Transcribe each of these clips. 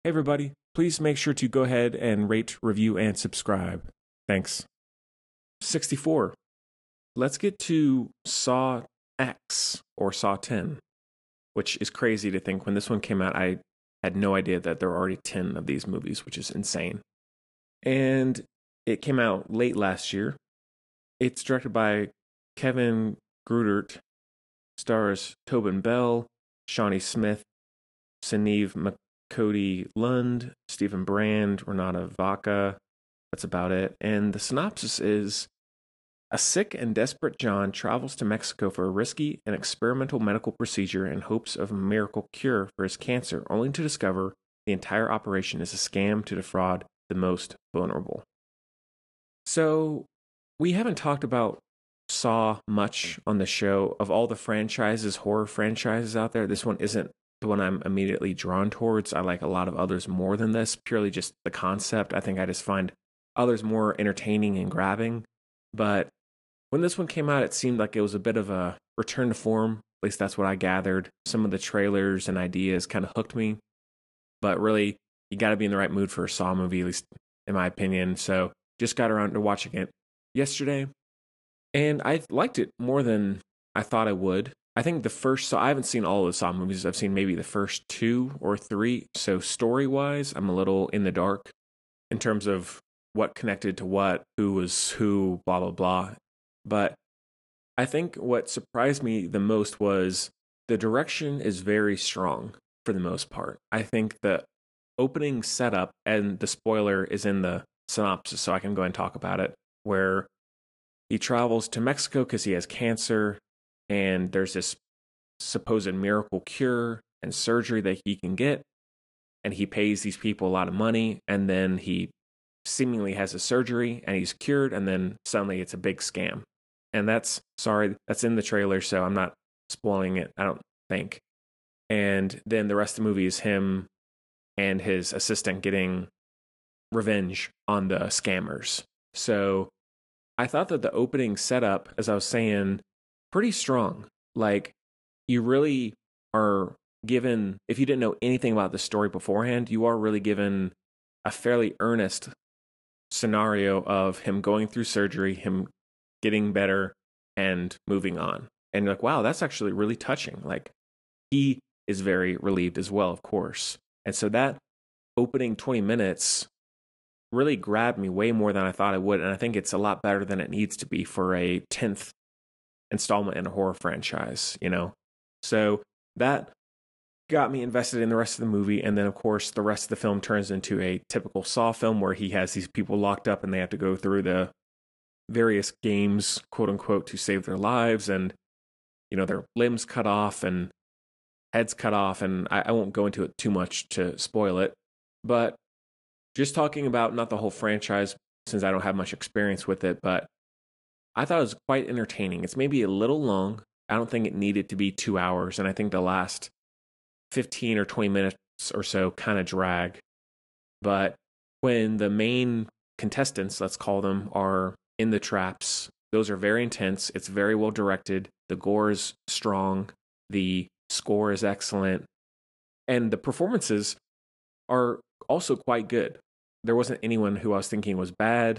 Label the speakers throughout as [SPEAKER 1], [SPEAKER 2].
[SPEAKER 1] Hey, everybody, please make sure to go ahead and rate, review, and subscribe. Thanks. 64. Let's get to Saw X or Saw 10, which is crazy to think. When this one came out, I had no idea that there were already 10 of these movies, which is insane. And it came out late last year. It's directed by Kevin Grudert, stars Tobin Bell, Shawnee Smith, Sinead McCody Lund, Stephen Brand, Renata Vaca. That's about it. And the synopsis is: a sick and desperate John travels to Mexico for a risky and experimental medical procedure in hopes of a miracle cure for his cancer, only to discover the entire operation is a scam to defraud the most vulnerable. So, we haven't talked about Saw much on the show. Of all the horror franchises out there, this one isn't the one I'm immediately drawn towards. I like a lot of others more than this, purely just the concept. I think I just find others more entertaining and grabbing. But when this one came out, it seemed like it was a bit of a return to form. At least that's what I gathered. Some of the trailers and ideas kind of hooked me. But really, you got to be in the right mood for a Saw movie, at least in my opinion. So just got around to watching it yesterday. And I liked it more than I thought I would. I think the first Saw, I haven't seen all of the Saw movies. I've seen maybe the first 2 or 3. So story-wise, I'm a little in the dark in terms of what connected to what, who was who, blah, blah, blah. But I think what surprised me the most was the direction is very strong for the most part. I think the opening setup, and the spoiler is in the synopsis, so I can go and talk about it, where he travels to Mexico because he has cancer, and there's this supposed miracle cure and surgery that he can get, and he pays these people a lot of money, and then he seemingly has a surgery, and he's cured, and then suddenly it's a big scam. And that's in the trailer, so I'm not spoiling it, I don't think. And then the rest of the movie is him and his assistant getting revenge on the scammers. So I thought that the opening setup, as I was saying, pretty strong. Like, you really are given, if you didn't know anything about the story beforehand, you are really given a fairly earnest scenario of him going through surgery, him getting better, and moving on. And you're like, wow, that's actually really touching. Like, he is very relieved as well, of course. And so that opening 20 minutes really grabbed me way more than I thought it would. And I think it's a lot better than it needs to be for a 10th installment in a horror franchise, you know? So that got me invested in the rest of the movie. And then, of course, the rest of the film turns into a typical Saw film where he has these people locked up and they have to go through the various games, quote unquote, to save their lives. And, you know, their limbs cut off and heads cut off. And I won't go into it too much to spoil it. But just talking about not the whole franchise, since I don't have much experience with it, but I thought it was quite entertaining. It's maybe a little long. I don't think it needed to be 2 hours. And I think the last 15 or 20 minutes or so kind of drag. But when the main contestants, let's call them, are in the traps, those are very intense. It's very well directed. The gore is strong. The score is excellent. And the performances are also quite good. There wasn't anyone who I was thinking was bad.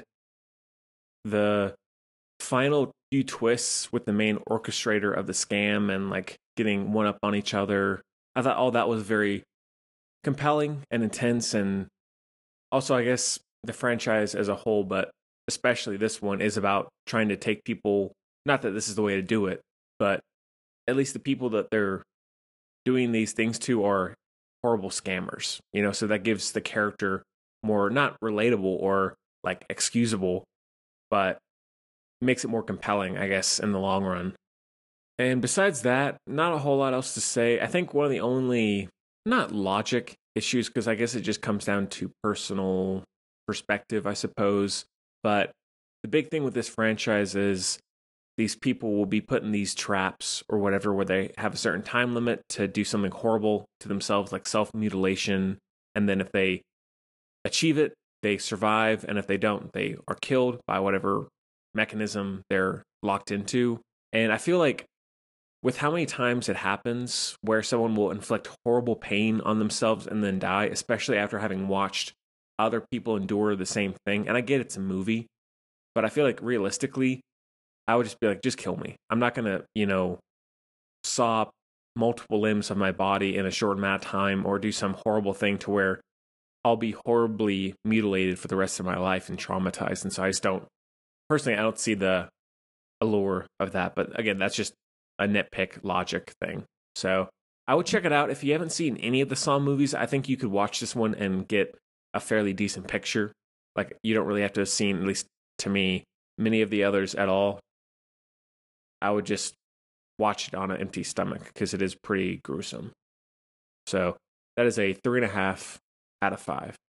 [SPEAKER 1] The final few twists with the main orchestrator of the scam and like getting one up on each other, I thought all that was very compelling and intense. And also, I guess the franchise as a whole, but especially this one, is about trying to take people, not that this is the way to do it, but at least the people that they're doing these things to are horrible scammers, you know, so that gives the character more, not relatable or like excusable, but makes it more compelling, I guess, in the long run. And besides that, not a whole lot else to say. I think one of the only, not logic issues, because I guess it just comes down to personal perspective, I suppose. But the big thing with this franchise is these people will be put in these traps or whatever, where they have a certain time limit to do something horrible to themselves, like self-mutilation. And then if they achieve it, they survive. And if they don't, they are killed by whatever mechanism they're locked into. And I feel like with how many times it happens where someone will inflict horrible pain on themselves and then die, especially after having watched other people endure the same thing. And I get it's a movie, but I feel like realistically, I would just be like, just kill me. I'm not going to, saw multiple limbs of my body in a short amount of time or do some horrible thing to where I'll be horribly mutilated for the rest of my life and traumatized. And so I just don't, personally, I don't see the allure of that. But again, that's just a nitpick logic thing. So I would check it out. If you haven't seen any of the Saw movies, I think you could watch this one and get a fairly decent picture. Like, you don't really have to have seen, at least to me, many of the others at all. I would just watch it on an empty stomach because it is pretty gruesome. So that is a 3.5 out of 5.